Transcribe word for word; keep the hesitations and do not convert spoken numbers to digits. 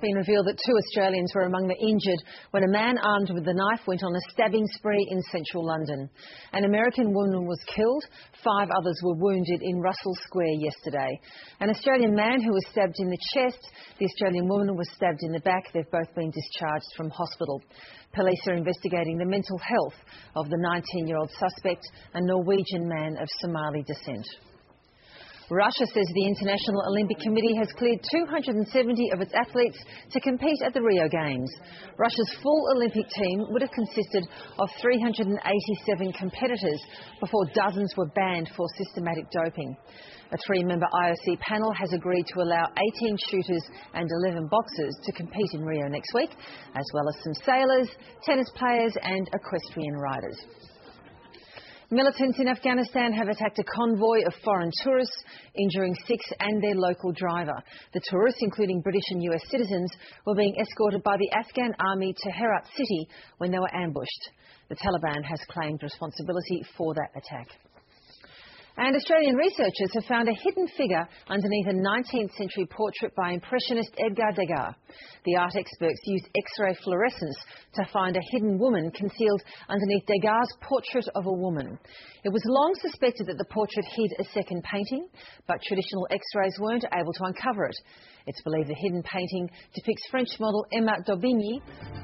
been revealed that two Australians were among the injured when a man armed with a knife went on a stabbing spree in central London. An American woman was killed. Five others were wounded in Russell Square yesterday. An Australian man who was stabbed in the chest. The Australian woman was stabbed in the back. They've both been discharged from hospital. Police are investigating the mental health of the nineteen-year-old suspect, a Norwegian man of Somali descent. Russia says the International Olympic Committee has cleared two hundred seventy of its athletes to compete at the Rio Games. Russia's full Olympic team would have consisted of three hundred eighty-seven competitors before dozens were banned for systematic doping. A three-member I O C panel has agreed to allow eighteen shooters and eleven boxers to compete in Rio next week, as well as some sailors, tennis players and equestrian riders. Militants in Afghanistan have attacked a convoy of foreign tourists, injuring six and their local driver. The tourists, including British and U S citizens, were being escorted by the Afghan army to Herat city when they were ambushed. The Taliban has claimed responsibility for that attack. And Australian researchers have found a hidden figure underneath a nineteenth century portrait by Impressionist Edgar Degas. The art experts used X-ray fluorescence to find a hidden woman concealed underneath Degas' portrait of a woman. It was long suspected that the portrait hid a second painting, but traditional X-rays weren't able to uncover it. It's believed the hidden painting depicts French model Emma d'Aubigny,